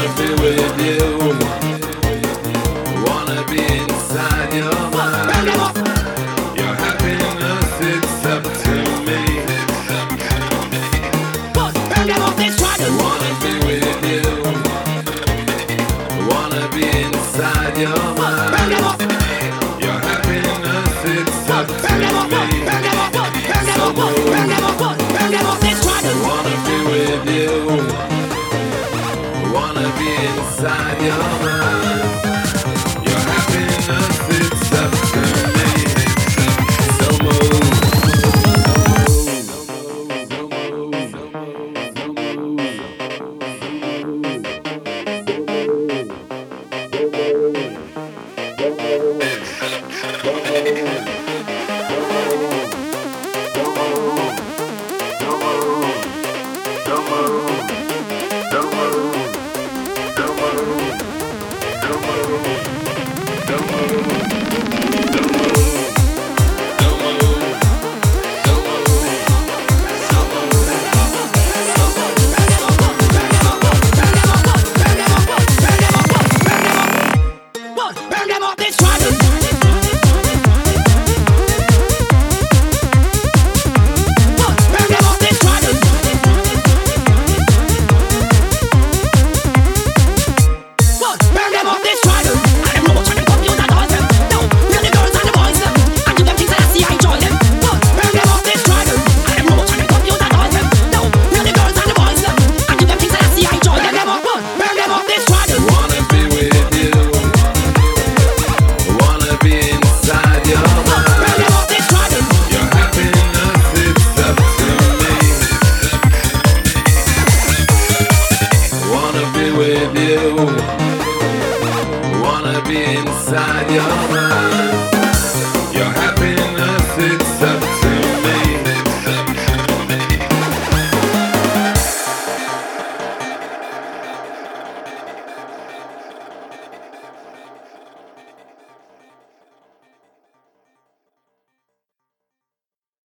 Wanna be with you. Wanna be inside your mind. Your happiness, it's up to me. Wanna be with you. Wanna be inside your mind. Your happiness, it's up to me. So move. Wanna be with you. Wanna be inside your mind. Your happiness, it's up to me. So move. With you, wanna be inside your mind.